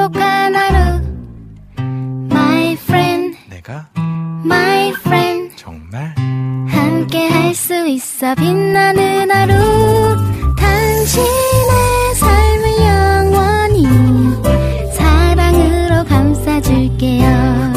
행복한 하루 My friend 내가 My friend 정말 함께 할 수 있어 빛나는 하루 당신의 삶을 영원히 사랑으로 감싸줄게요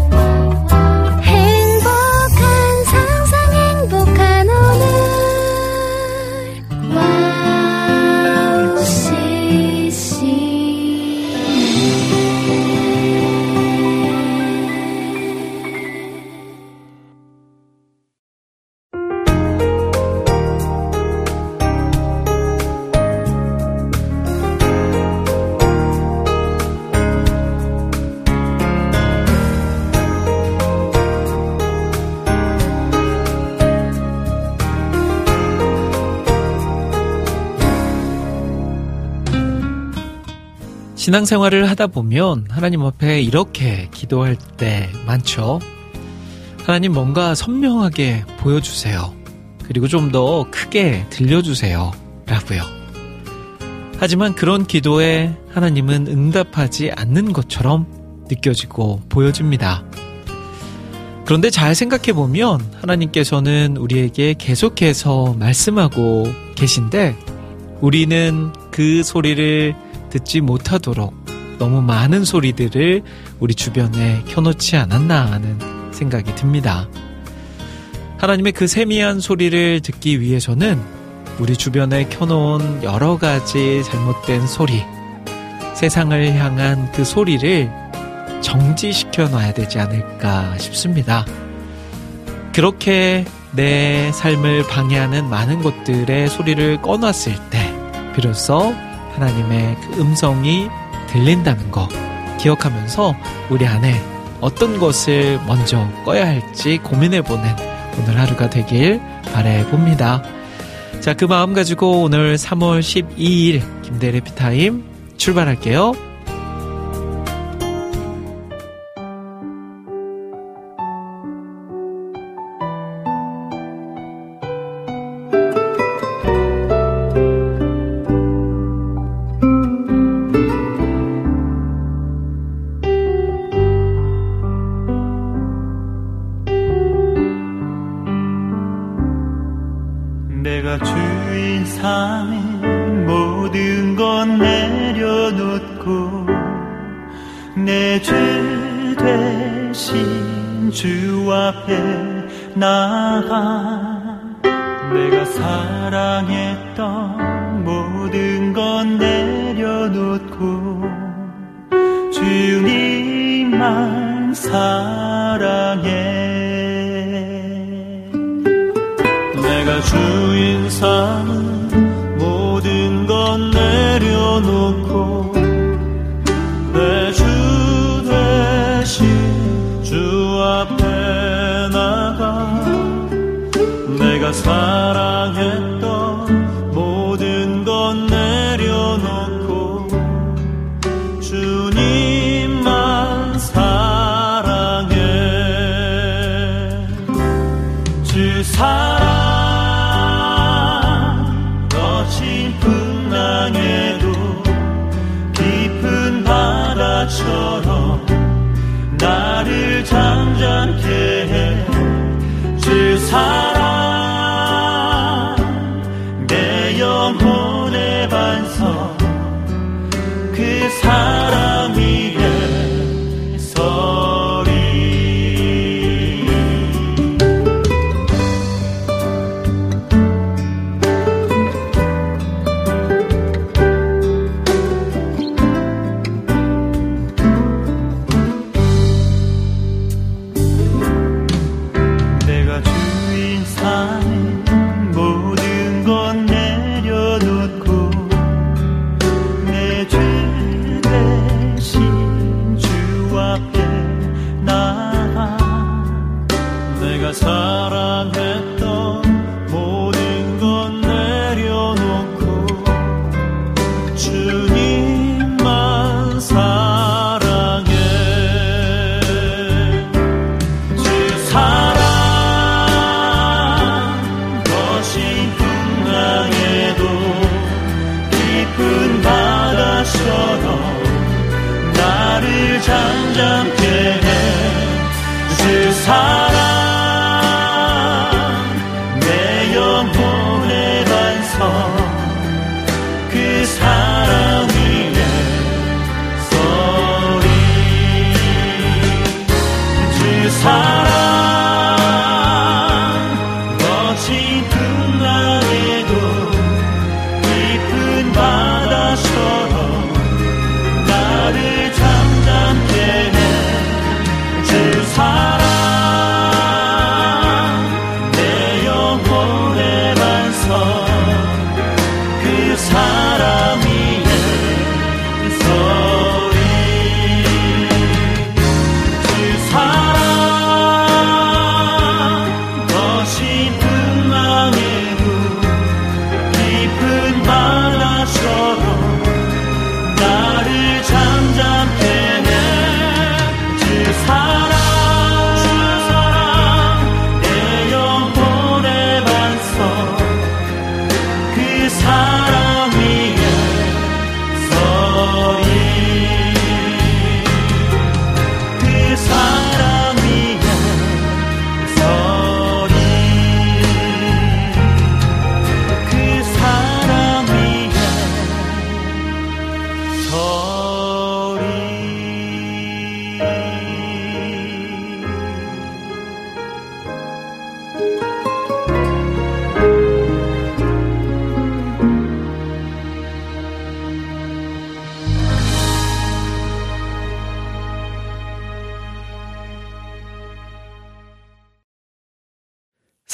신앙생활을 하다 보면 하나님 앞에 이렇게 기도할 때 많죠. 하나님 뭔가 선명하게 보여주세요. 그리고 좀 더 크게 들려주세요. 라고요. 하지만 그런 기도에 하나님은 응답하지 않는 것처럼 느껴지고 보여집니다. 그런데 잘 생각해보면 하나님께서는 우리에게 계속해서 말씀하고 계신데 우리는 그 소리를 듣지 못하도록 너무 많은 소리들을 우리 주변에 켜놓지 않았나 하는 생각이 듭니다. 하나님의 그 세미한 소리를 듣기 위해서는 우리 주변에 켜놓은 여러 가지 잘못된 소리, 세상을 향한 그 소리를 정지시켜 놔야 되지 않을까 싶습니다. 그렇게 내 삶을 방해하는 많은 것들의 소리를 꺼놨을 때 비로소 하나님의 그 음성이 들린다는 거 기억하면서 우리 안에 어떤 것을 먼저 꺼야 할지 고민해보는 오늘 하루가 되길 바라봅니다. 자, 그 마음 가지고 오늘 3월 12일 김대래 피타임 출발할게요.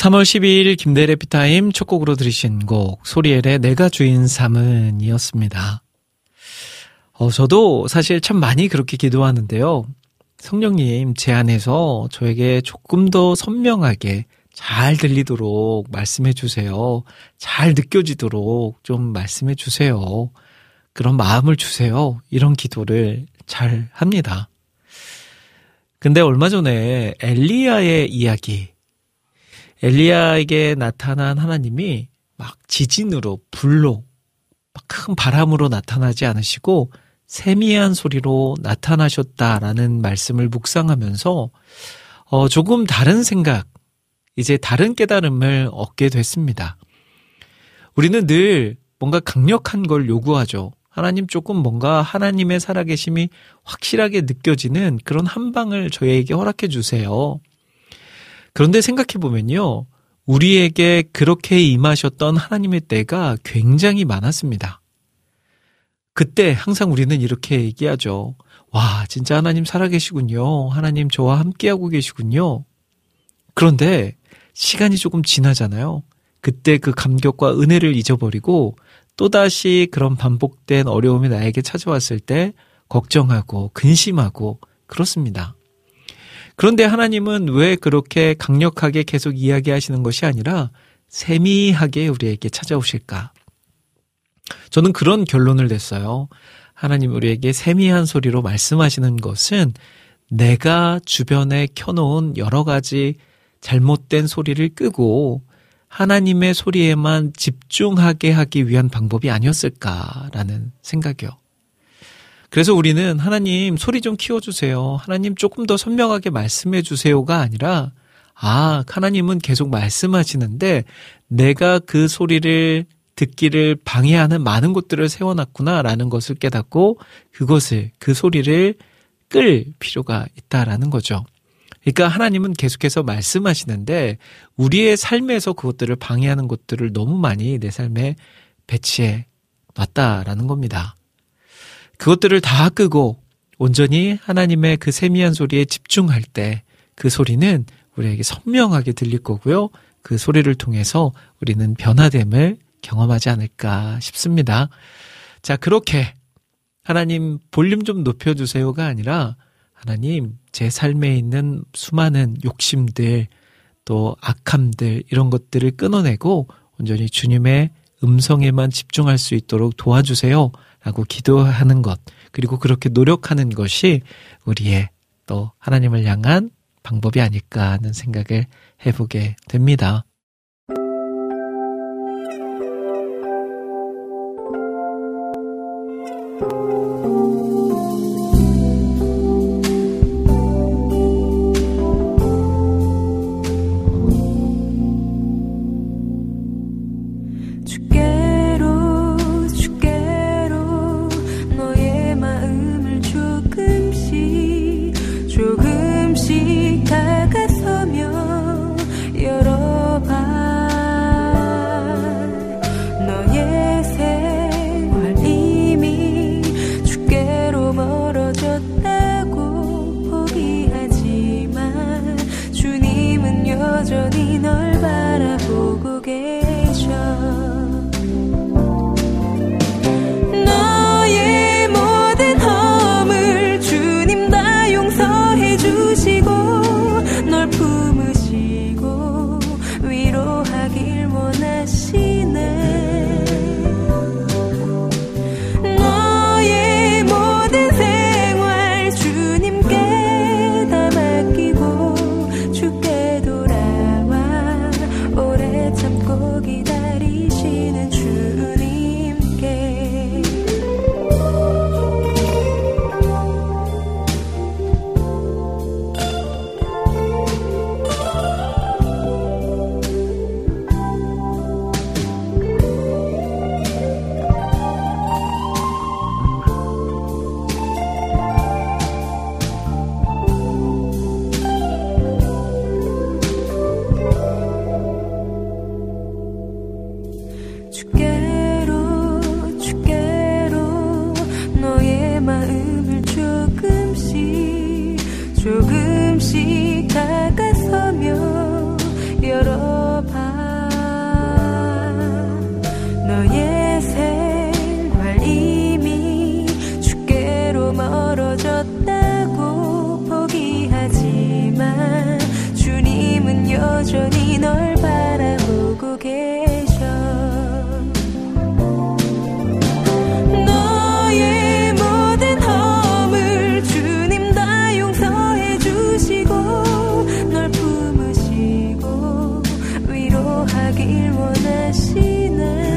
3월 12일 김대래 피타임 첫 곡으로 들으신 곡 소리엘의 내가 주인 삼은 이었습니다. 저도 사실 참 많이 그렇게 기도하는데요. 성령님 제 안에서 저에게 조금 더 선명하게 잘 들리도록 말씀해 주세요. 잘 느껴지도록 좀 말씀해 주세요. 그런 마음을 주세요. 이런 기도를 잘 합니다. 근데 얼마 전에 엘리야의 이야기, 엘리야에게 나타난 하나님이 막 지진으로, 불로, 막 큰 바람으로 나타나지 않으시고 세미한 소리로 나타나셨다라는 말씀을 묵상하면서 조금 다른 생각, 이제 다른 깨달음을 얻게 됐습니다. 우리는 늘 뭔가 강력한 걸 요구하죠. 하나님 조금 뭔가 하나님의 살아계심이 확실하게 느껴지는 그런 한 방을 저희에게 허락해 주세요. 그런데 생각해보면요. 우리에게 그렇게 임하셨던 하나님의 때가 굉장히 많았습니다. 그때 항상 우리는 이렇게 얘기하죠. 와, 진짜 하나님 살아계시군요. 하나님 저와 함께하고 계시군요. 그런데 시간이 조금 지나잖아요. 그때 그 감격과 은혜를 잊어버리고 또다시 그런 반복된 어려움이 나에게 찾아왔을 때 걱정하고 근심하고 그렇습니다. 그런데 하나님은 왜 그렇게 강력하게 계속 이야기하시는 것이 아니라 세미하게 우리에게 찾아오실까? 저는 그런 결론을 냈어요. 하나님 우리에게 세미한 소리로 말씀하시는 것은 내가 주변에 켜놓은 여러 가지 잘못된 소리를 끄고 하나님의 소리에만 집중하게 하기 위한 방법이 아니었을까라는 생각이요. 그래서 우리는 하나님 소리 좀 키워주세요. 하나님 조금 더 선명하게 말씀해 주세요가 아니라 하나님은 계속 말씀하시는데 내가 그 소리를 듣기를 방해하는 많은 것들을 세워놨구나라는 것을 깨닫고 그 소리를 끌 필요가 있다라는 거죠. 그러니까 하나님은 계속해서 말씀하시는데 우리의 삶에서 그것들을 방해하는 것들을 너무 많이 내 삶에 배치해 놨다라는 겁니다. 그것들을 다 끄고 온전히 하나님의 그 세미한 소리에 집중할 때 그 소리는 우리에게 선명하게 들릴 거고요. 그 소리를 통해서 우리는 변화됨을 경험하지 않을까 싶습니다. 자, 그렇게 하나님 볼륨 좀 높여주세요가 아니라 하나님 제 삶에 있는 수많은 욕심들 또 악함들 이런 것들을 끊어내고 온전히 주님의 음성에만 집중할 수 있도록 도와주세요 라고 기도하는 것 그리고 그렇게 노력하는 것이 우리의 또 하나님을 향한 방법이 아닐까 하는 생각을 해보게 됩니다. 하길 원하시네.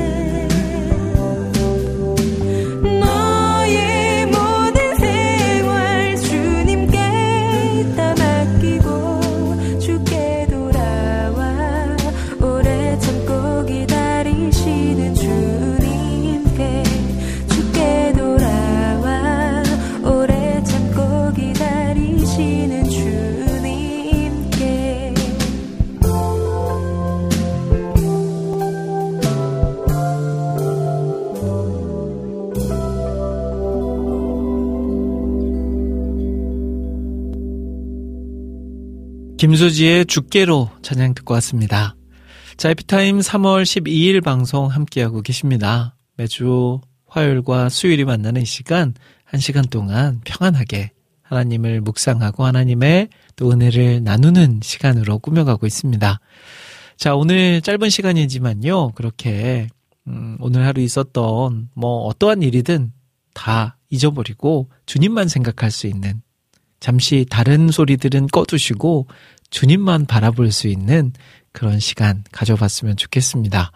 김수지의 죽게로 찬양 듣고 왔습니다. 자, 에피타임 3월 12일 방송 함께하고 계십니다. 매주 화요일과 수요일이 만나는 이 시간, 1시간 동안 평안하게 하나님을 묵상하고 하나님의 또 은혜를 나누는 시간으로 꾸며가고 있습니다. 자, 오늘 짧은 시간이지만요, 그렇게 오늘 하루 있었던 어떠한 일이든 다 잊어버리고 주님만 생각할 수 있는, 잠시 다른 소리들은 꺼두시고 주님만 바라볼 수 있는 그런 시간 가져봤으면 좋겠습니다.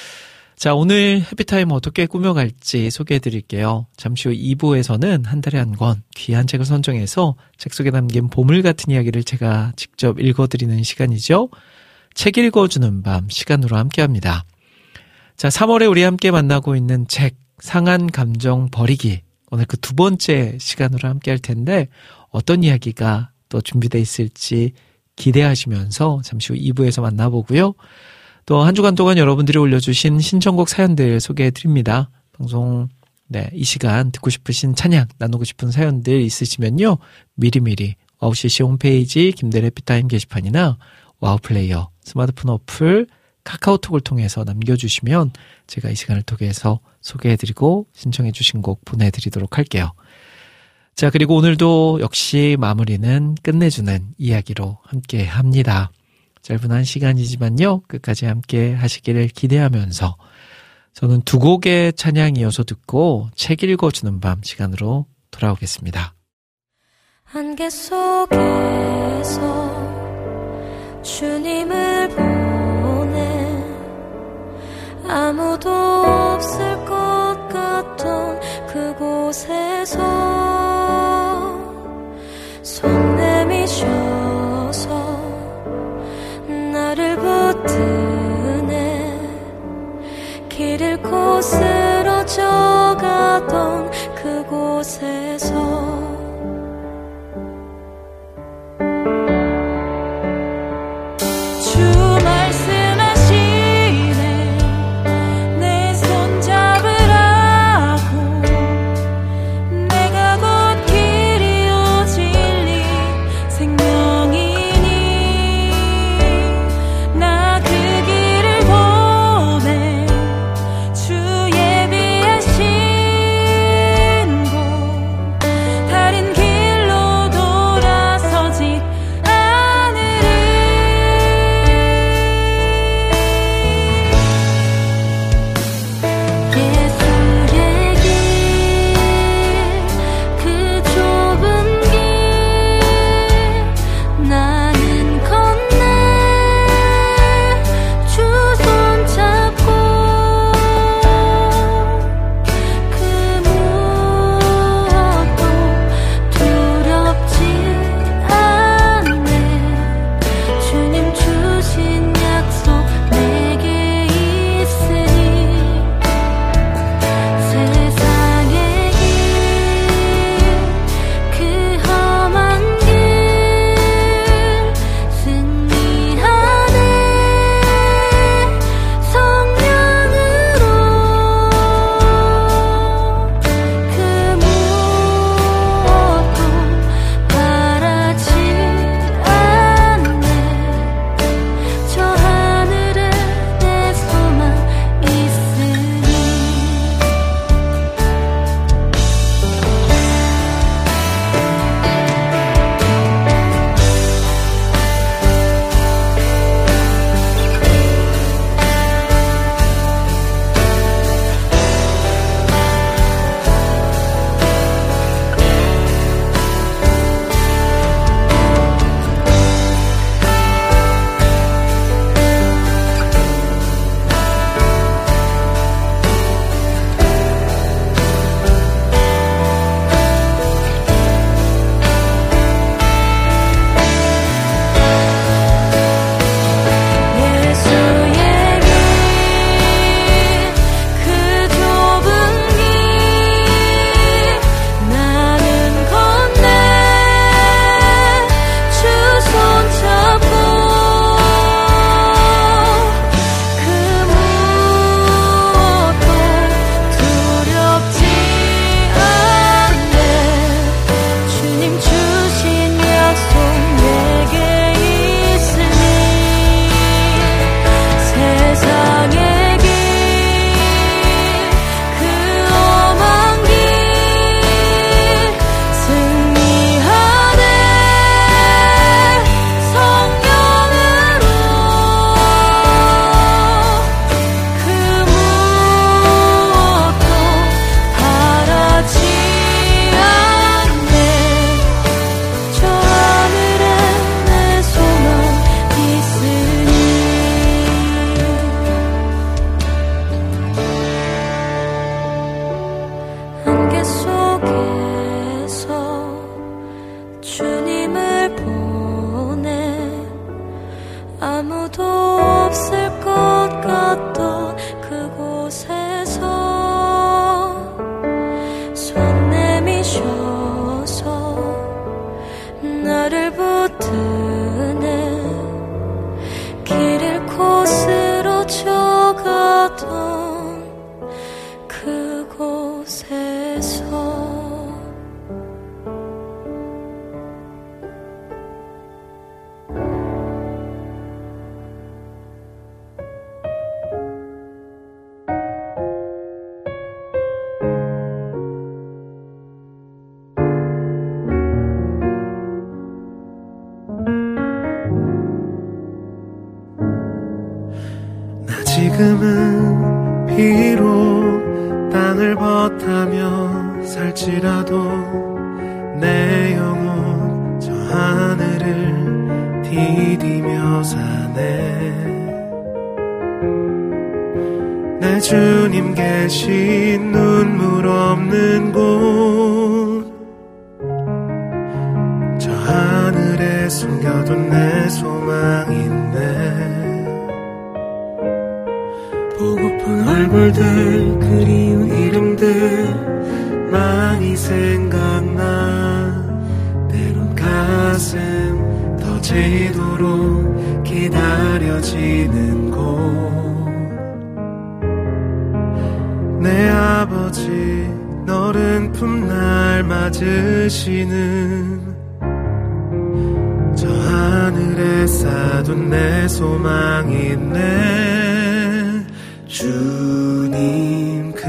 자, 오늘 해피타임 어떻게 꾸며갈지 소개해드릴게요. 잠시 후 2부에서는 한 달에 한 권 귀한 책을 선정해서 책 속에 담긴 보물 같은 이야기를 제가 직접 읽어드리는 시간이죠. 책 읽어주는 밤 시간으로 함께합니다. 자, 3월에 우리 함께 만나고 있는 책 상한 감정 버리기, 오늘 그 두 번째 시간으로 함께할 텐데 어떤 이야기가 또 준비되어 있을지 기대하시면서 잠시 후 2부에서 만나보고요. 또 한 주간 동안 여러분들이 올려주신 신청곡 사연들 소개해드립니다. 방송 이 시간 듣고 싶으신 찬양, 나누고 싶은 사연들 있으시면요, 미리미리 와우CC 홈페이지 김대래 해피타임 게시판이나 와우플레이어 스마트폰 어플 카카오톡을 통해서 남겨주시면 제가 이 시간을 통해서 소개해드리고 신청해주신 곡 보내드리도록 할게요. 자, 그리고 오늘도 역시 마무리는 끝내주는 이야기로 함께 합니다. 짧은 한 시간이지만요, 끝까지 함께 하시기를 기대하면서 저는 두 곡의 찬양 이어서 듣고 책 읽어주는 밤 시간으로 돌아오겠습니다. 안개 속에서 주님을 보내 아무도 없을 것 같던 그곳에서 손 내미셔서 나를 붙드네. 길 잃고 쓰러져 가던 그곳에서 지금은 비록 땅을 벗하며 살지라도 내 영혼 저 하늘을 디디며 사네. 내 주님 계신 눈물 없는 곳 저 하늘에 숨겨둔 내 소망인데. 보고픈 얼굴들 그리운 이름들 많이 생각나. 때론 가슴 터지도록 기다려지는 곳. 내 아버지 너른 품날 맞으시는 저 하늘에 쌓아둔 내 소망이네. 주님 그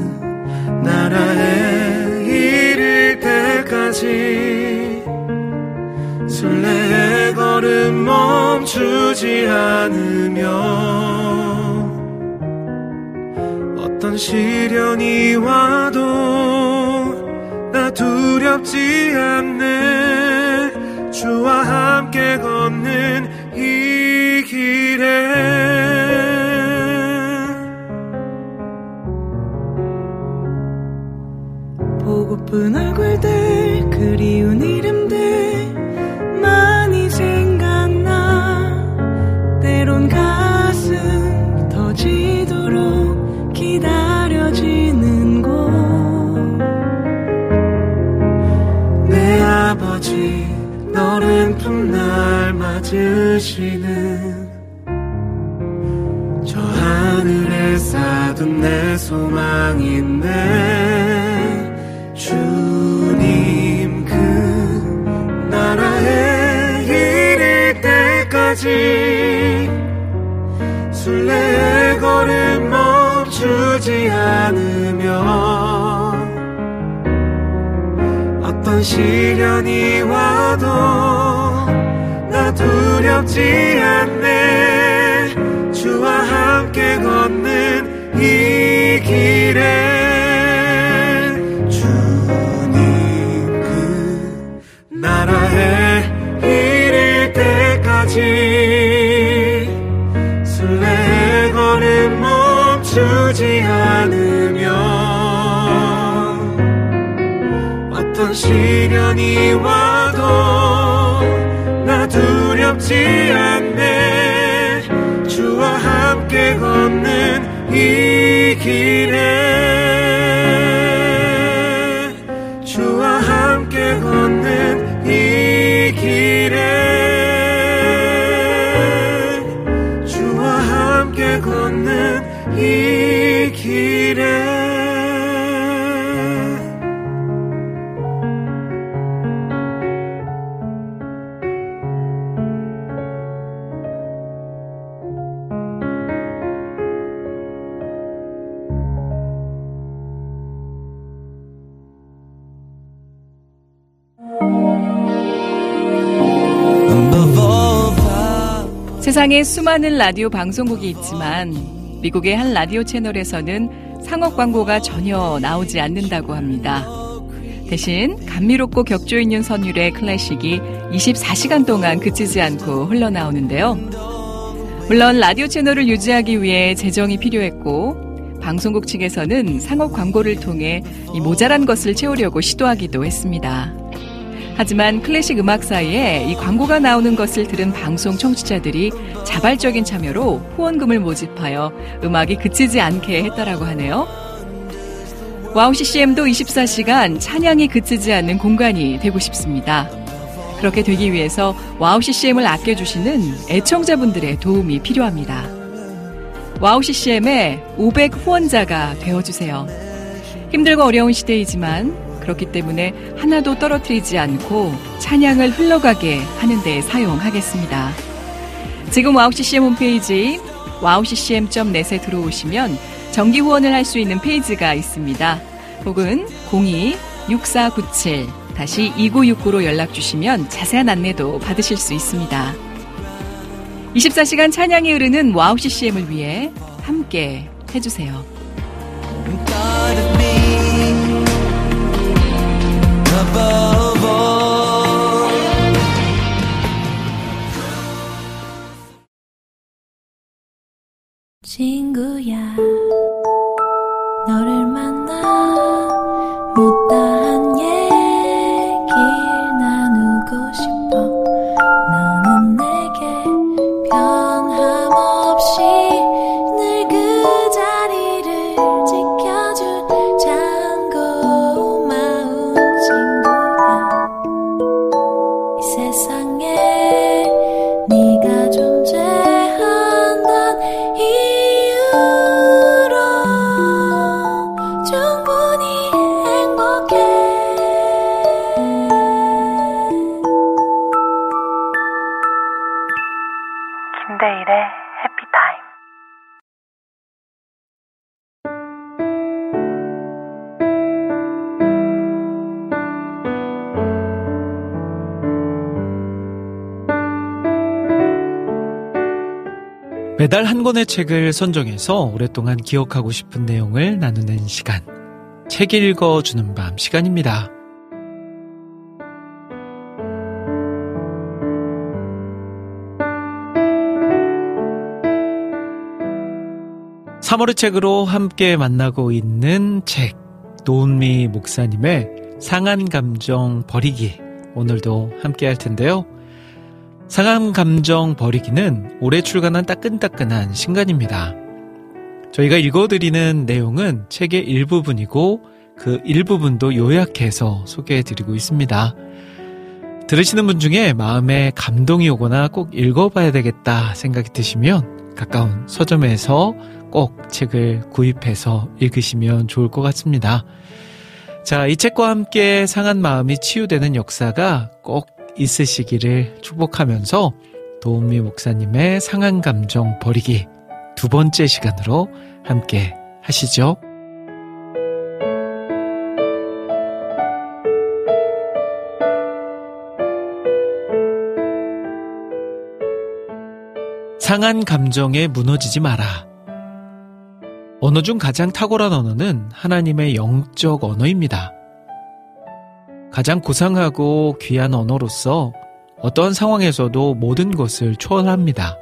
나라에 이를 때까지 순례의 걸음 멈추지 않으며 어떤 시련이 와도 나 두렵지 않네. 주와 함께 걷는 이 길에 보고픈 얼굴들 그리운 이름들 많이 생각나. 때론 가슴 터지도록 기다려지는 곳. 내 아버지 너른 품날 맞으시는 저 하늘에 쌓아둔 내 소망인데. 주님 그 나라에 이를 때까지 순례의 걸음 멈추지 않으며 어떤 시련이 와도 나 두렵지 않네. 주와 함께 걷는 이 길에 주님 그 나라에 이를 때까지 순례의 걸음 멈추지 않으며 어떤 시련이 와도 나 두렵지 않네. 주와 함께 걷는 이 길에 주와 함께 걷는 이 길에 주와 함께 걷는 이 길에 세상에 수많은 라디오 방송국이 있지만 미국의 한 라디오 채널에서는 상업 광고가 전혀 나오지 않는다고 합니다. 대신 감미롭고 격조 있는 선율의 클래식이 24시간 동안 그치지 않고 흘러나오는데요. 물론 라디오 채널을 유지하기 위해 재정이 필요했고 방송국 측에서는 상업 광고를 통해 이 모자란 것을 채우려고 시도하기도 했습니다. 하지만 클래식 음악사에 이 광고가 나오는 것을 들은 방송 청취자들이 자발적인 참여로 후원금을 모집하여 음악이 그치지 않게 했다라고 하네요. 와우 CCM도 24시간 찬양이 그치지 않는 공간이 되고 싶습니다. 그렇게 되기 위해서 와우 CCM을 아껴주시는 애청자분들의 도움이 필요합니다. 와우 CCM의 500 후원자가 되어주세요. 힘들고 어려운 시대이지만 그렇기 때문에 하나도 떨어뜨리지 않고 찬양을 흘러가게 하는 데 사용하겠습니다. 지금 와우 CCM 홈페이지 wowccm.net에 들어오시면 정기 후원을 할 수 있는 페이지가 있습니다. 혹은 02-6497-2969로 연락 주시면 자세한 안내도 받으실 수 있습니다. 24시간 찬양이 흐르는 와우 CCM을 위해 함께 해주세요. 친구야, 너를 만나 못다한 얘기 나누고 싶어. 너는 내게 변함없이 늘 그 자리를 지켜준 참 고마운 친구야. 이 세상에 네가 존재한단 이유로 충분히 행복해. 김대일의 해피타임. 매달 한 권의 책을 선정해서 오랫동안 기억하고 싶은 내용을 나누는 시간. 책 읽어주는 밤 시간입니다. (3월의) 책으로 함께 만나고 있는 책, 노은미 목사님의 상한 감정 버리기, 오늘도 함께 할 텐데요. 상한 감정 버리기는 올해 출간한 따끈따끈한 신간입니다. 저희가 읽어드리는 내용은 책의 일부분이고 그 일부분도 요약해서 소개해드리고 있습니다. 들으시는 분 중에 마음에 감동이 오거나 꼭 읽어봐야 되겠다 생각이 드시면 가까운 서점에서 꼭 책을 구입해서 읽으시면 좋을 것 같습니다. 자, 이 책과 함께 상한 마음이 치유되는 역사가 꼭 있으시기를 축복하면서 도은미 목사님의 상한 감정 버리기 두 번째 시간으로 함께 하시죠. 상한 감정에 무너지지 마라. 언어 중 가장 탁월한 언어는 하나님의 영적 언어입니다. 가장 고상하고 귀한 언어로서 어떠한 상황에서도 모든 것을 초월합니다.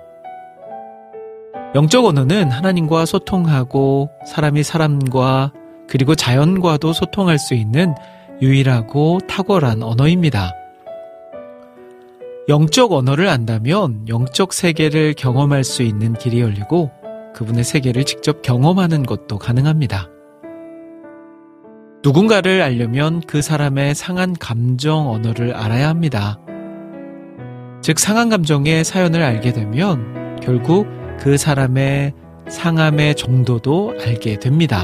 영적 언어는 하나님과 소통하고 사람이 사람과 그리고 자연과도 소통할 수 있는 유일하고 탁월한 언어입니다. 영적 언어를 안다면 영적 세계를 경험할 수 있는 길이 열리고 그분의 세계를 직접 경험하는 것도 가능합니다. 누군가를 알려면 그 사람의 상한 감정 언어를 알아야 합니다. 즉 상한 감정의 사연을 알게 되면 결국 그 사람의 상함의 정도도 알게 됩니다.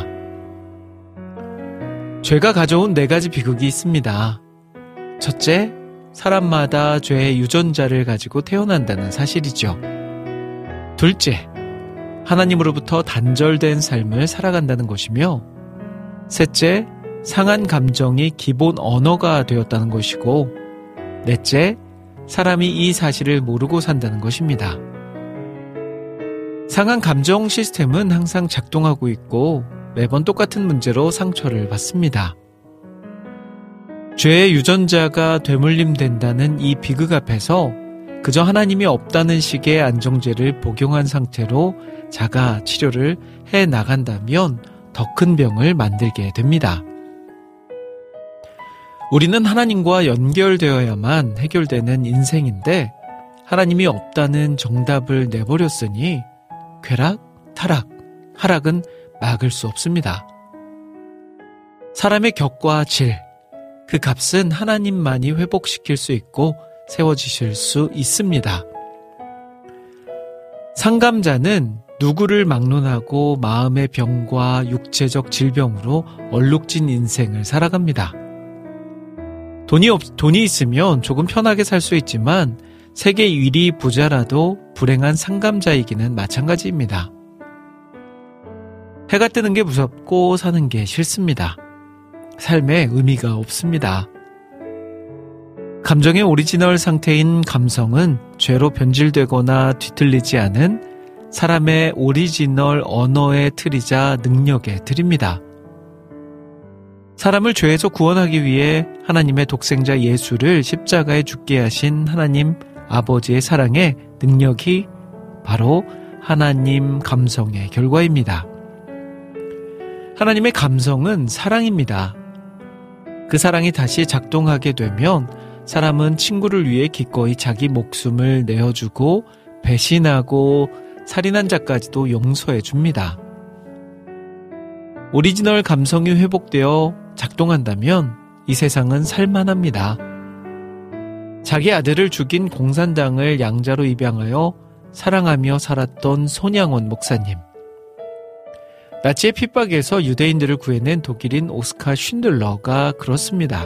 죄가 가져온 4가지 비극이 있습니다. 첫째, 사람마다 죄의 유전자를 가지고 태어난다는 사실이죠. 둘째, 하나님으로부터 단절된 삶을 살아간다는 것이며, 셋째, 상한 감정이 기본 언어가 되었다는 것이고, 넷째, 사람이 이 사실을 모르고 산다는 것입니다. 상한 감정 시스템은 항상 작동하고 있고 매번 똑같은 문제로 상처를 받습니다. 죄의 유전자가 되물림된다는 이 비극 앞에서 그저 하나님이 없다는 식의 안정제를 복용한 상태로 자가 치료를 해나간다면 더 큰 병을 만들게 됩니다. 우리는 하나님과 연결되어야만 해결되는 인생인데 하나님이 없다는 정답을 내버렸으니 쾌락, 타락, 하락은 막을 수 없습니다. 사람의 격과 질, 그 값은 하나님만이 회복시킬 수 있고 세워지실 수 있습니다. 상감자는 누구를 막론하고 마음의 병과 육체적 질병으로 얼룩진 인생을 살아갑니다. 돈이 있으면 조금 편하게 살 수 있지만 세계 1위 부자라도 불행한 상감자이기는 마찬가지입니다. 해가 뜨는 게 무섭고 사는 게 싫습니다. 삶에 의미가 없습니다. 감정의 오리지널 상태인 감성은 죄로 변질되거나 뒤틀리지 않은 사람의 오리지널 언어의 틀이자 능력의 틀입니다. 사람을 죄에서 구원하기 위해 하나님의 독생자 예수를 십자가에 죽게 하신 하나님 아버지의 사랑의 능력이 바로 하나님 감성의 결과입니다. 하나님의 감성은 사랑입니다. 그 사랑이 다시 작동하게 되면 사람은 친구를 위해 기꺼이 자기 목숨을 내어주고 배신하고 살인한 자까지도 용서해 줍니다. 오리지널 감성이 회복되어 작동한다면 이 세상은 살만합니다. 자기 아들을 죽인 공산당을 양자로 입양하여 사랑하며 살았던 손양원 목사님. 나치의 핍박에서 유대인들을 구해낸 독일인 오스카 쉰들러가 그렇습니다.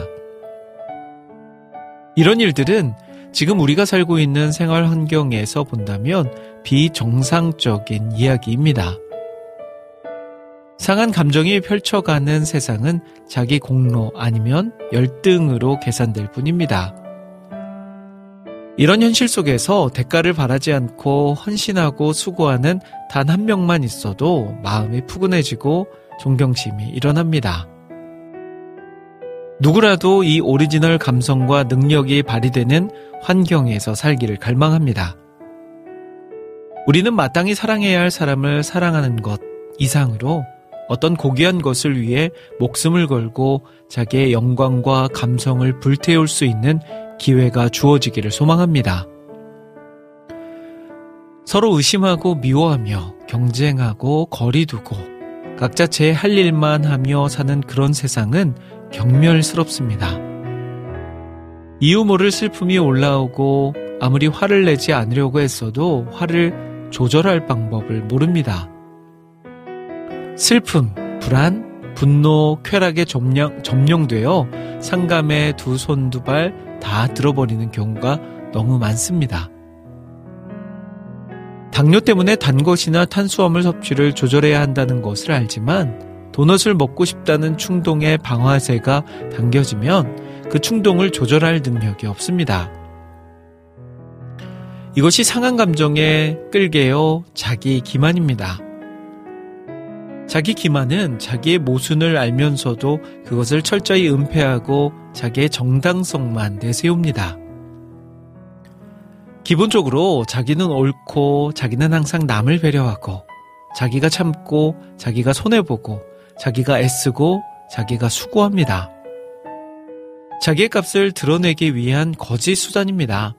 이런 일들은 지금 우리가 살고 있는 생활 환경에서 본다면 비정상적인 이야기입니다. 상한 감정이 펼쳐가는 세상은 자기 공로 아니면 열등으로 계산될 뿐입니다. 이런 현실 속에서 대가를 바라지 않고 헌신하고 수고하는 단 한 명만 있어도 마음이 푸근해지고 존경심이 일어납니다. 누구라도 이 오리지널 감성과 능력이 발휘되는 환경에서 살기를 갈망합니다. 우리는 마땅히 사랑해야 할 사람을 사랑하는 것 이상으로 어떤 고귀한 것을 위해 목숨을 걸고 자기의 영광과 감성을 불태울 수 있는 기회가 주어지기를 소망합니다. 서로 의심하고 미워하며 경쟁하고 거리 두고 각자 제 할 일만 하며 사는 그런 세상은 경멸스럽습니다. 이유 모를 슬픔이 올라오고 아무리 화를 내지 않으려고 했어도 화를 조절할 방법을 모릅니다. 슬픔, 불안, 분노, 쾌락에 점령되어 상감에 두 손 두 발 다 들어버리는 경우가 너무 많습니다. 당뇨 때문에 단 것이나 탄수화물 섭취를 조절해야 한다는 것을 알지만 도넛을 먹고 싶다는 충동의 방아쇠가 당겨지면 그 충동을 조절할 능력이 없습니다. 이것이 상한 감정에 끌게요 자기 기만입니다. 자기 기만은 자기의 모순을 알면서도 그것을 철저히 은폐하고 자기의 정당성만 내세웁니다. 기본적으로 자기는 옳고 자기는 항상 남을 배려하고 자기가 참고 자기가 손해보고 자기가 애쓰고 자기가 수고합니다. 자기의 값을 드러내기 위한 거짓 수단입니다.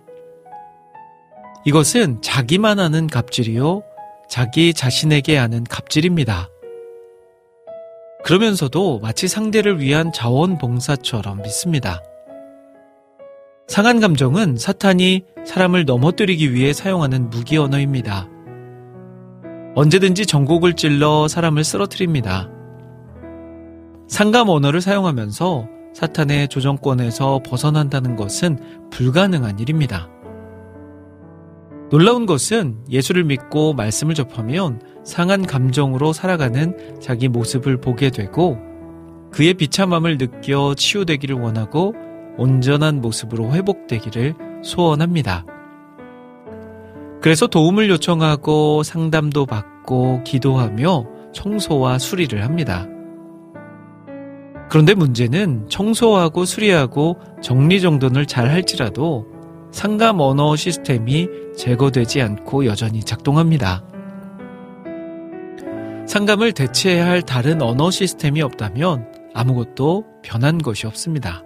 이것은 자기만 아는 갑질이요 자기 자신에게 아는 갑질입니다. 그러면서도 마치 상대를 위한 자원봉사처럼 믿습니다. 상한 감정은 사탄이 사람을 넘어뜨리기 위해 사용하는 무기 언어입니다. 언제든지 전곡을 찔러 사람을 쓰러뜨립니다. 상감 언어를 사용하면서 사탄의 조정권에서 벗어난다는 것은 불가능한 일입니다. 놀라운 것은 예수를 믿고 말씀을 접하면 상한 감정으로 살아가는 자기 모습을 보게 되고 그의 비참함을 느껴 치유되기를 원하고 온전한 모습으로 회복되기를 소원합니다. 그래서 도움을 요청하고 상담도 받고 기도하며 청소와 수리를 합니다. 그런데 문제는 청소하고 수리하고 정리정돈을 잘 할지라도 상감 언어 시스템이 제거되지 않고 여전히 작동합니다. 상감을 대체해야 할 다른 언어 시스템이 없다면 아무것도 변한 것이 없습니다.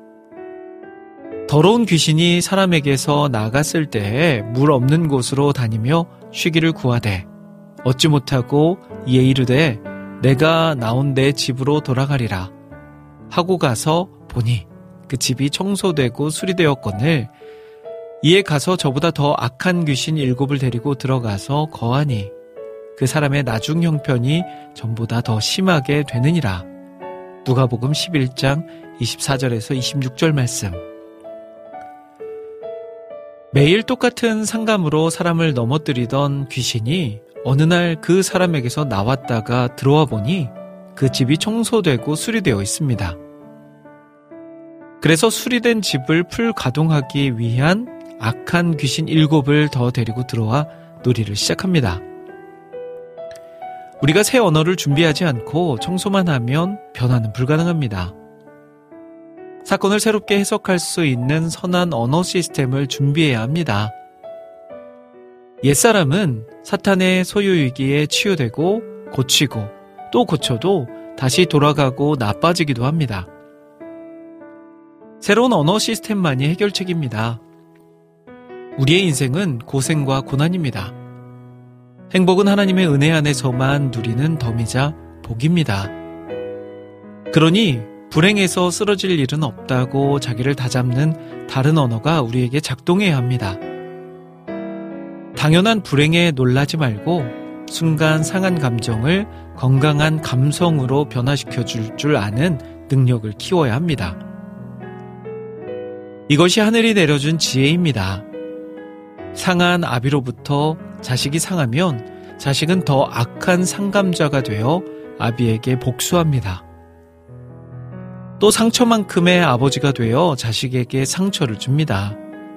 더러운 귀신이 사람에게서 나갔을 때에 물 없는 곳으로 다니며 쉬기를 구하되 얻지 못하고 이에 이르되 내가 나온 내 집으로 돌아가리라 하고 가서 보니 그 집이 청소되고 수리되었거늘 이에 가서 저보다 더 악한 귀신 7을 데리고 들어가서 거하니 그 사람의 나중 형편이 전보다 더 심하게 되느니라. 누가복음 11장 24절에서 26절 말씀. 매일 똑같은 상감으로 사람을 넘어뜨리던 귀신이 어느 날 그 사람에게서 나왔다가 들어와 보니 그 집이 청소되고 수리되어 있습니다. 그래서 수리된 집을 풀 가동하기 위한 악한 귀신 7을 더 데리고 들어와 놀이를 시작합니다. 우리가 새 언어를 준비하지 않고 청소만 하면 변화는 불가능합니다. 사건을 새롭게 해석할 수 있는 선한 언어 시스템을 준비해야 합니다. 옛사람은 사탄의 소유이기에 치유되고 고치고 또 고쳐도 다시 돌아가고 나빠지기도 합니다. 새로운 언어 시스템만이 해결책입니다. 우리의 인생은 고생과 고난입니다. 행복은 하나님의 은혜 안에서만 누리는 덤이자 복입니다. 그러니 불행해서 쓰러질 일은 없다고 자기를 다잡는 다른 언어가 우리에게 작동해야 합니다. 당연한 불행에 놀라지 말고 순간 상한 감정을 건강한 감성으로 변화시켜 줄 아는 능력을 키워야 합니다. 이것이 하늘이 내려준 지혜입니다. 상한 아비로부터 자식이 상하면 자식은 더 악한 상감자가 되어 아비에게 복수합니다. 또 상처만큼의 아버지가 되어 자식에게 상처를 줍니다.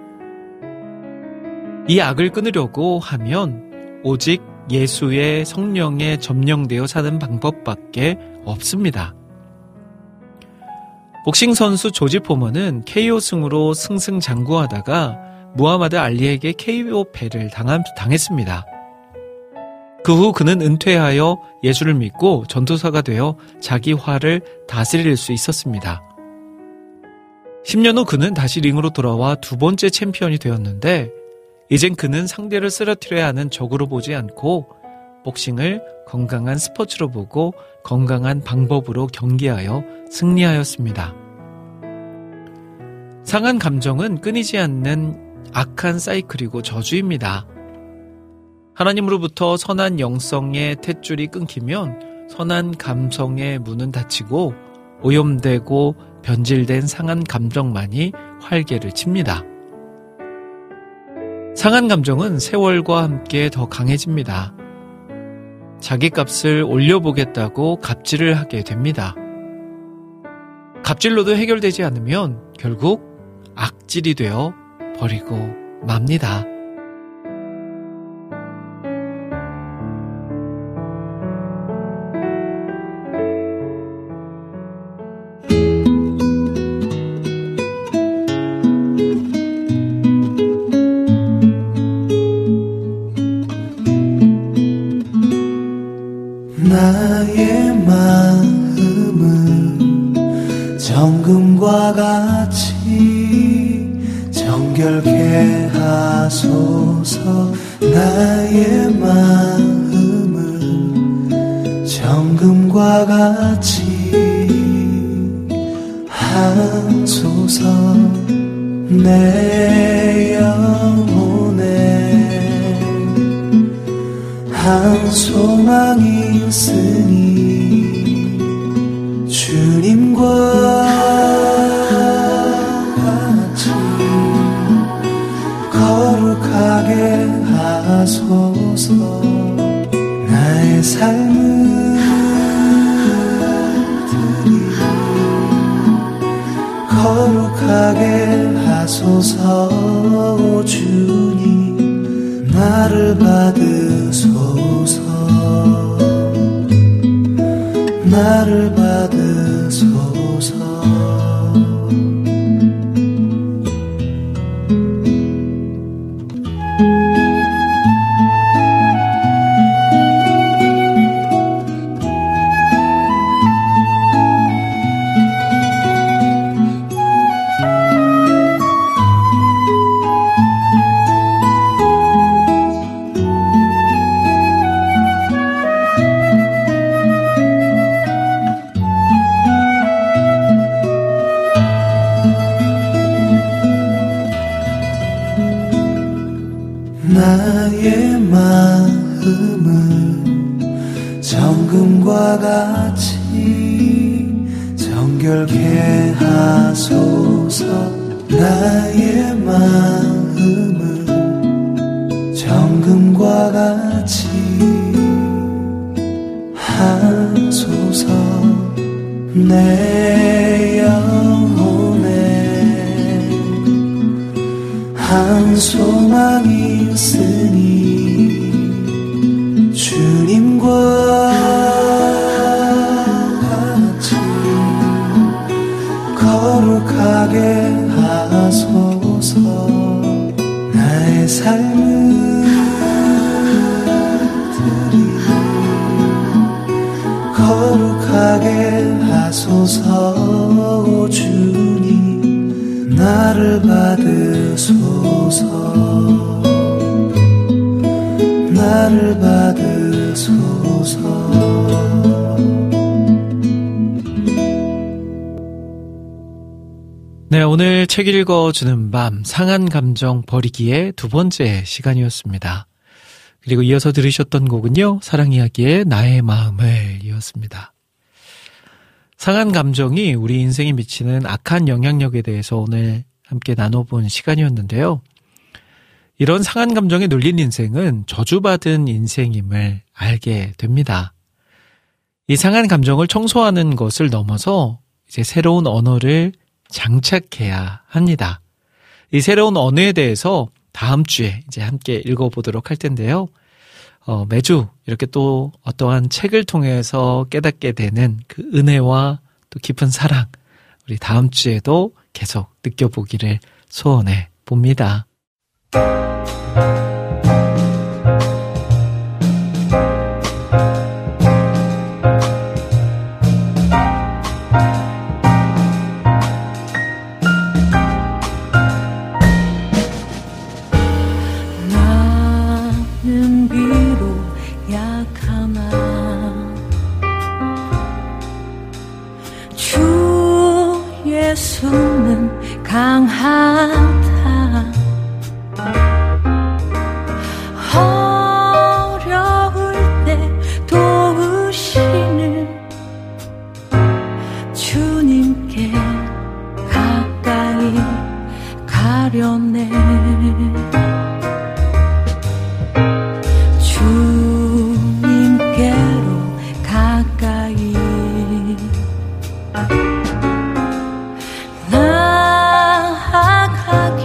이 악을 끊으려고 하면 오직 예수의 성령에 점령되어 사는 방법밖에 없습니다. 복싱 선수 조지 포먼은 KO 승으로 승승장구하다가 무하마드 알리에게 KO 패를 당했습니다. 그 후 그는 은퇴하여 예수를 믿고 전도사가 되어 자기 화를 다스릴 수 있었습니다. 10년 후 그는 다시 링으로 돌아와 두 번째 챔피언이 되었는데 이젠 그는 상대를 쓰러뜨려야 하는 적으로 보지 않고 복싱을 건강한 스포츠로 보고 건강한 방법으로 경기하여 승리하였습니다. 상한 감정은 끊이지 않는 악한 사이클이고 저주입니다. 하나님으로부터 선한 영성의 탯줄이 끊기면 선한 감성의 문은 닫히고 오염되고 변질된 상한 감정만이 활개를 칩니다. 상한 감정은 세월과 함께 더 강해집니다. 자기값을 올려보겠다고 갑질을 하게 됩니다. 갑질로도 해결되지 않으면 결국 악질이 되어 버리고 맙니다. 나의 마음을 정금과 같이 정결케 하소서. 나의 마음을 정금과 같이 하소서. 내 영혼에 한 소망이 있으니 주님과 같이 거룩하게 하소서. 나의 삶을 거룩하게 하소서. 주님 나를 받으소서. 나를 받으소서. 나의 마음을 정금과 같이 정결케 하소서. 나의 마음을 정금과 같이 하소서. 내 영혼에 한 소망이 있으니 주님과 같이 거룩하게 하소서. 나의 삶을 거룩하게 하소서. 주님 나를 받으소서. 나를 받으소서. 네, 오늘 책 읽어주는 밤 상한 감정 버리기의 두 번째 시간이었습니다. 그리고 이어서 들으셨던 곡은요, 사랑이야기의 나의 마음을 이었습니다. 상한 감정이 우리 인생에 미치는 악한 영향력에 대해서 오늘 함께 나눠본 시간이었는데요. 이런 상한 감정에 눌린 인생은 저주받은 인생임을 알게 됩니다. 이 상한 감정을 청소하는 것을 넘어서 이제 새로운 언어를 장착해야 합니다. 이 새로운 언어에 대해서 다음 주에 이제 함께 읽어보도록 할 텐데요. 매주 이렇게 또 어떠한 책을 통해서 깨닫게 되는 그 은혜와 또 깊은 사랑, 우리 다음 주에도 계속 느껴보기를 소원해 봅니다. 나는 비록 약하나 주 예수는 강하다. 어려울 때 도우시는 주님께 가까이 가려네. 주님께로 가까이 나아가기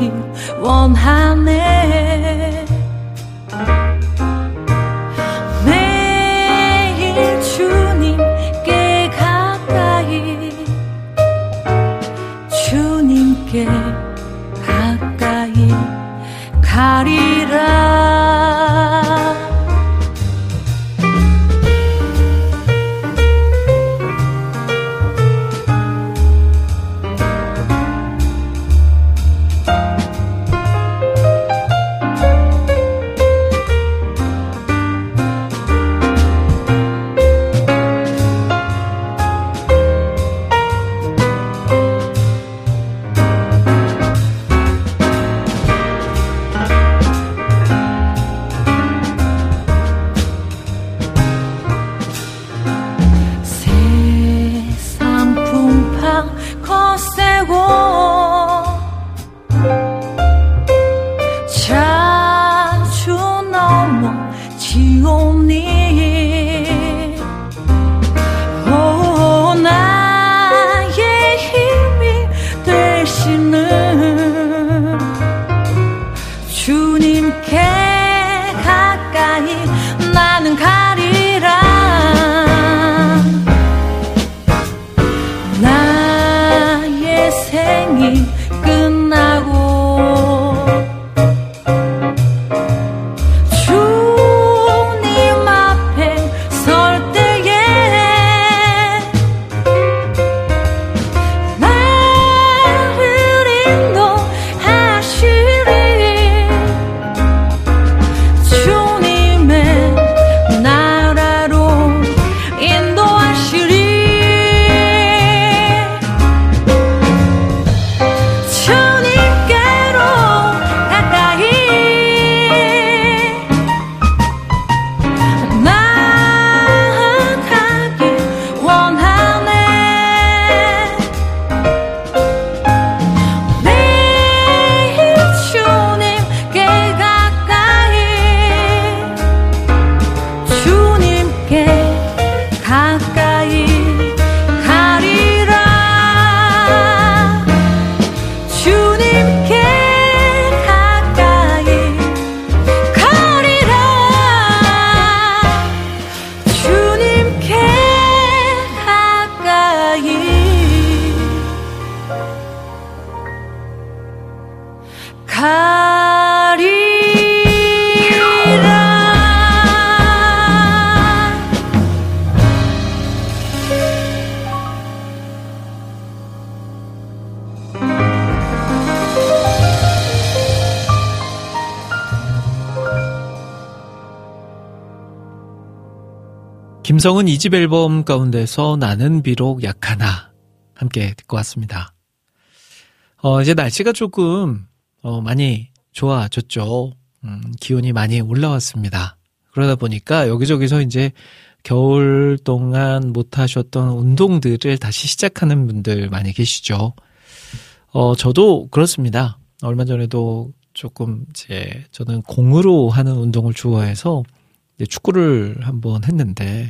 김성은 2집 앨범 가운데서 나는 비록 약하나 함께 듣고 왔습니다. 이제 날씨가 조금 많이 좋아졌죠. 기온이 많이 올라왔습니다. 그러다 보니까 여기저기서 이제 겨울 동안 못 하셨던 운동들을 다시 시작하는 분들 많이 계시죠. 저도 그렇습니다. 얼마 전에도 조금 저는 공으로 하는 운동을 좋아해서 이제 축구를 한번 했는데,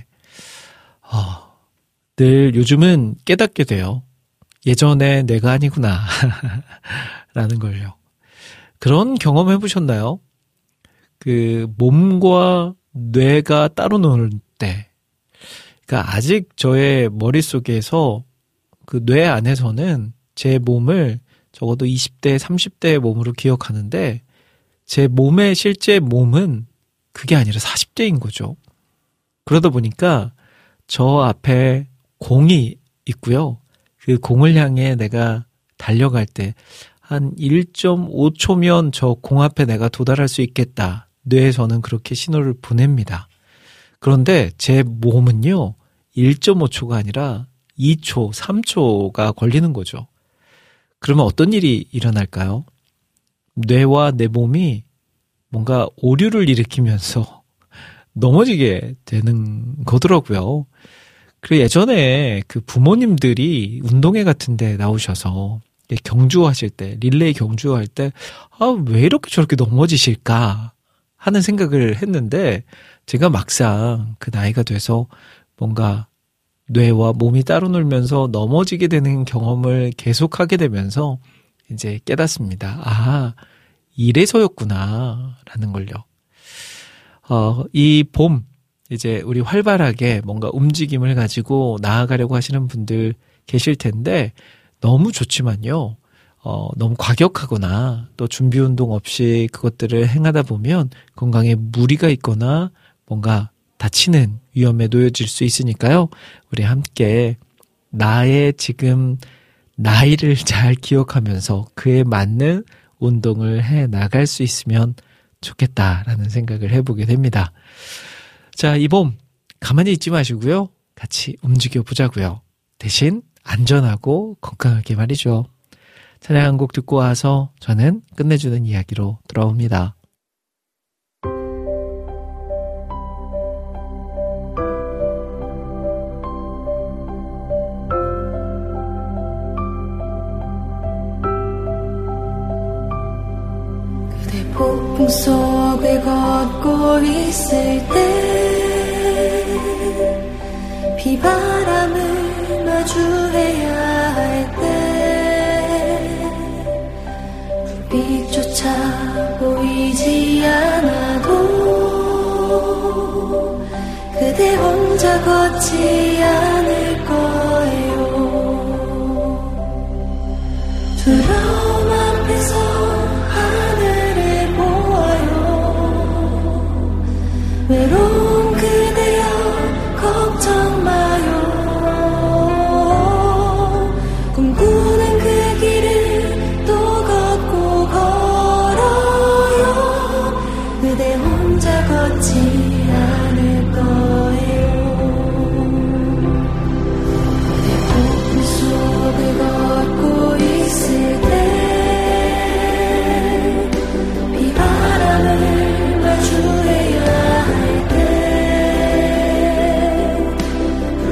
늘 요즘은 깨닫게 돼요. 예전에 내가 아니구나. 라는 걸요. 그런 경험 해보셨나요? 그 몸과 뇌가 따로 노는 때, 그러니까 아직 저의 머릿속에서 그 뇌 안에서는 제 몸을 적어도 20대, 30대의 몸으로 기억하는데 제 몸의 실제 몸은 그게 아니라 40대인 거죠. 그러다 보니까 저 앞에 공이 있고요. 그 공을 향해 내가 달려갈 때 한 1.5초면 저 공 앞에 내가 도달할 수 있겠다. 뇌에서는 그렇게 신호를 보냅니다. 그런데 제 몸은요, 1.5초가 아니라 2초, 3초가 걸리는 거죠. 그러면 어떤 일이 일어날까요? 뇌와 내 몸이 뭔가 오류를 일으키면서 넘어지게 되는 거더라고요. 그리고 예전에 그 부모님들이 운동회 같은 데 나오셔서 경주하실 때, 릴레이 경주할 때, 왜 이렇게 저렇게 넘어지실까 하는 생각을 했는데, 제가 막상 그 나이가 돼서 뭔가 뇌와 몸이 따로 놀면서 넘어지게 되는 경험을 계속하게 되면서 이제 깨닫습니다. 이래서였구나 라는 걸요. 이 봄, 이제 우리 활발하게 뭔가 움직임을 가지고 나아가려고 하시는 분들 계실 텐데, 너무 좋지만요. 너무 과격하거나 또 준비 운동 없이 그것들을 행하다 보면 건강에 무리가 있거나 뭔가 다치는 위험에 놓여질 수 있으니까요. 우리 함께 나의 지금 나이를 잘 기억하면서 그에 맞는 운동을 해 나갈 수 있으면 좋겠다라는 생각을 해보게 됩니다. 자, 이 봄 가만히 있지 마시고요. 같이 움직여 보자고요. 대신 안전하고 건강하게 말이죠. 찬양 한 곡 듣고 와서 저는 끝내주는 이야기로 돌아옵니다. 그대 폭풍 속을 걷고 있을 때 비바람을 마주해야 할 때 불빛조차 보이지 않아도 그대 혼자 걷지 않을 거예요. 두려움 앞에서 하늘을 보아요. 외로운 그대여 걱정 마요. 꿈꾸는 그 길을 또 걷고 걸어요. 그대 혼자 걷지 않을 거예요. 그대 폭풍 속을 걷고 있을 때 비바람을 마주해야 할 때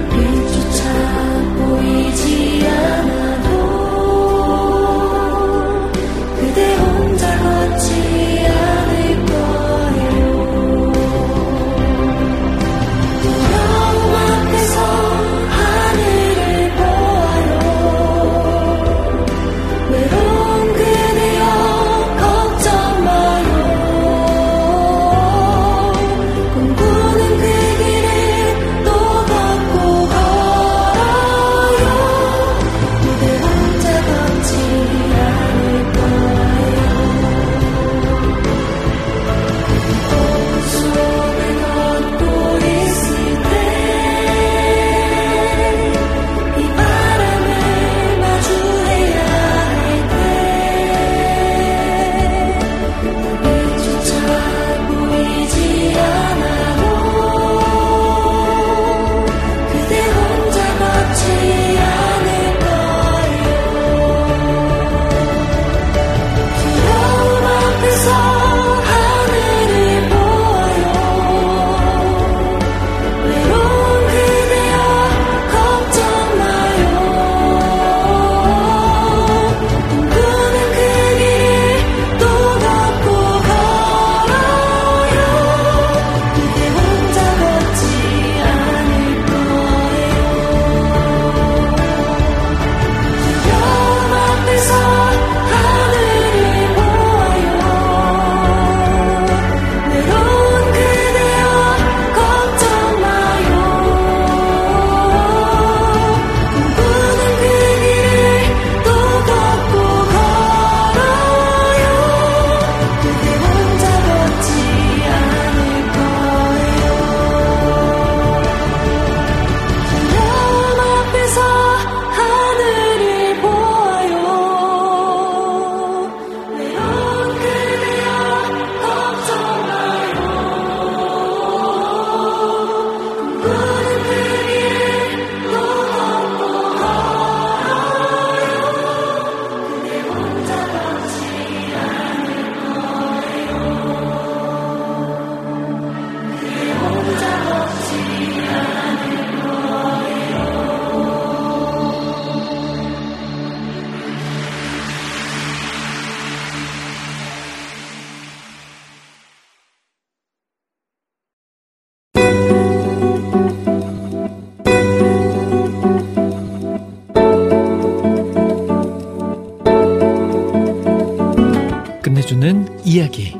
이야기.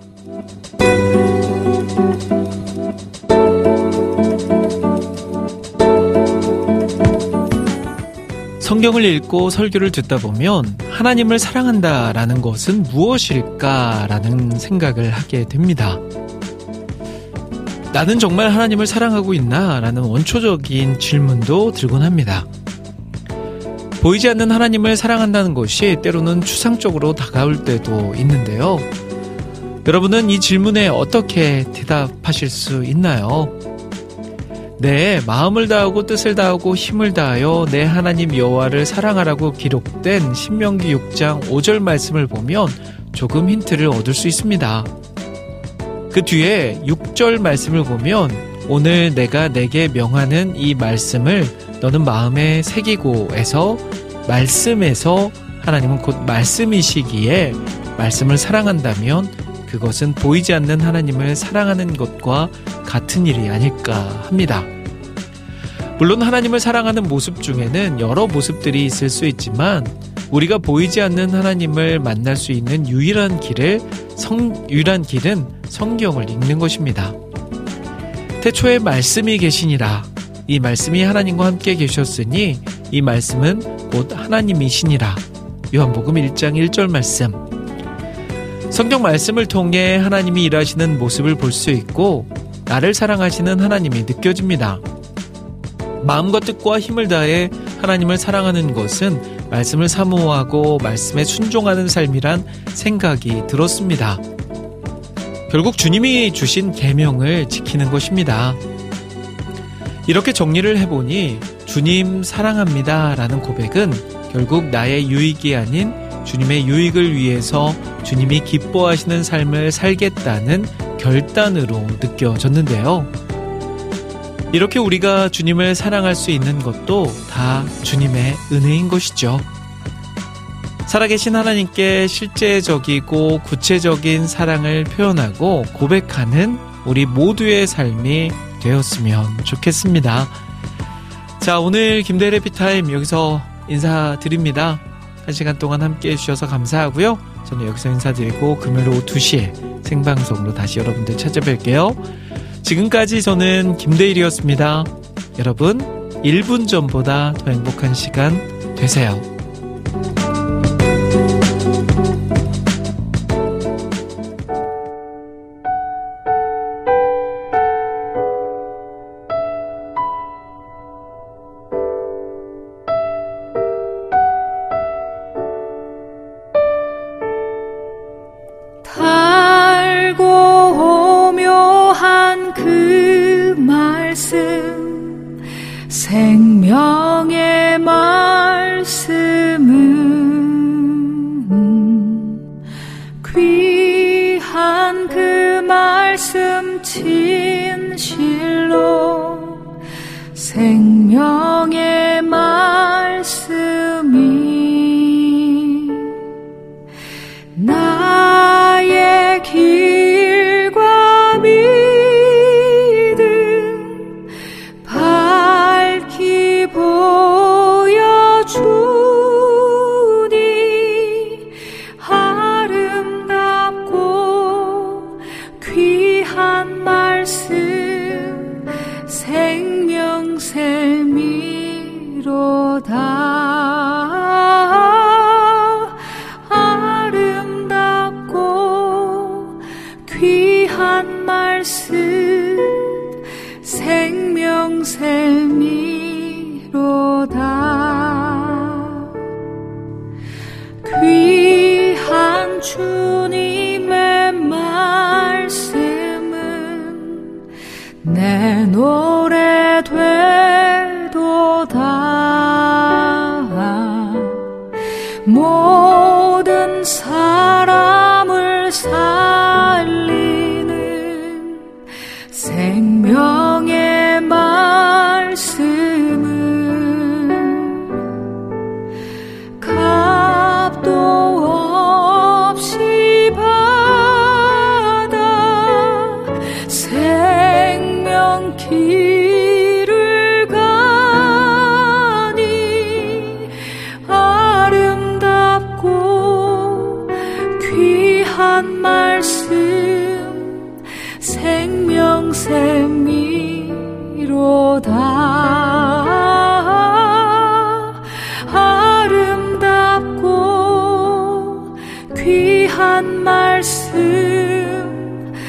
성경을 읽고 설교를 듣다 보면 하나님을 사랑한다라는 것은 무엇일까라는 생각을 하게 됩니다. 나는 정말 하나님을 사랑하고 있나? 라는 원초적인 질문도 들곤 합니다. 보이지 않는 하나님을 사랑한다는 것이 때로는 추상적으로 다가올 때도 있는데요. 여러분은 이 질문에 어떻게 대답하실 수 있나요? 네, 마음을 다하고 뜻을 다하고 힘을 다하여 내 하나님 여호와를 사랑하라고 기록된 신명기 6장 5절 말씀을 보면 조금 힌트를 얻을 수 있습니다. 그 뒤에 6절 말씀을 보면 오늘 내가 내게 명하는 이 말씀을 너는 마음에 새기고에서 말씀에서 하나님은 곧 말씀이시기에 말씀을 사랑한다면 그것은 보이지 않는 하나님을 사랑하는 것과 같은 일이 아닐까 합니다. 물론 하나님을 사랑하는 모습 중에는 여러 모습들이 있을 수 있지만 우리가 보이지 않는 하나님을 만날 수 있는 유일한 길은 성경을 읽는 것입니다. 태초에 말씀이 계시니라. 이 말씀이 하나님과 함께 계셨으니 이 말씀은 곧 하나님이시니라. 요한복음 1장 1절 말씀. 성경 말씀을 통해 하나님이 일하시는 모습을 볼 수 있고 나를 사랑하시는 하나님이 느껴집니다. 마음과 뜻과 힘을 다해 하나님을 사랑하는 것은 말씀을 사모하고 말씀에 순종하는 삶이란 생각이 들었습니다. 결국 주님이 주신 계명을 지키는 것입니다. 이렇게 정리를 해보니 주님 사랑합니다 라는 고백은 결국 나의 유익이 아닌 주님의 유익을 위해서 주님이 기뻐하시는 삶을 살겠다는 결단으로 느껴졌는데요. 이렇게 우리가 주님을 사랑할 수 있는 것도 다 주님의 은혜인 것이죠. 살아계신 하나님께 실제적이고 구체적인 사랑을 표현하고 고백하는 우리 모두의 삶이 되었으면 좋겠습니다. 자, 오늘 김대일의 해피타임 여기서 인사드립니다. 한 시간 동안 함께 해주셔서 감사하고요. 저는 여기서 인사드리고 금요일 오후 2시에 생방송으로 다시 여러분들 찾아뵐게요. 지금까지 저는 김대일이었습니다. 여러분 1분 전보다 더 행복한 시간 되세요. 생명의 말씀은 귀한 그 말씀 진실로 생명의 말씀이 나의 길과 보여주니 아름답고 귀한 말씀 생명샘이로다. 아름답고 귀한 말씀 생명샘이로다. 귀한 주님의 말씀은 내 노래 되도다. 모든 사람을 살리는 생명의 말씀 귀한 말씀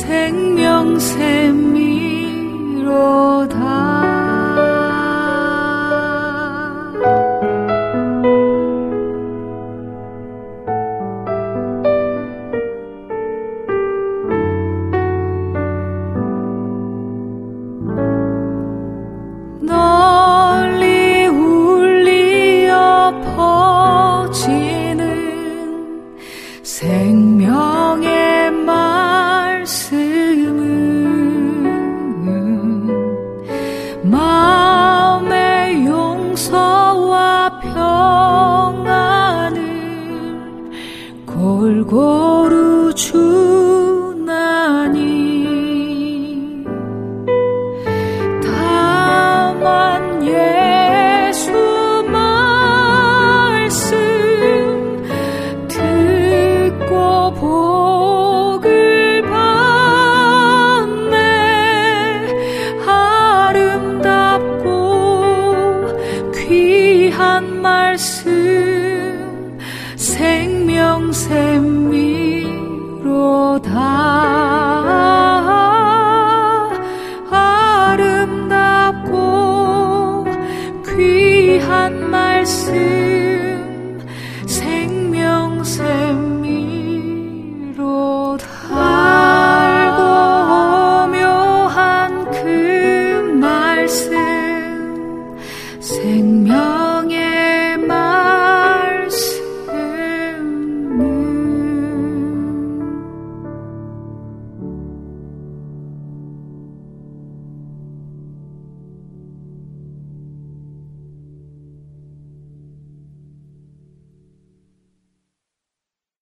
생명샘이로다. 널리 울리어 퍼지는 생명의 말씀은 마음의 용서와 평안을 골고루 주나니 예수 말씀 듣고 복을 받네. 아름답고 귀한 말씀 생명샘이로다. 귀한 말씀 생명샘이로다. 알고 묘한 그 말씀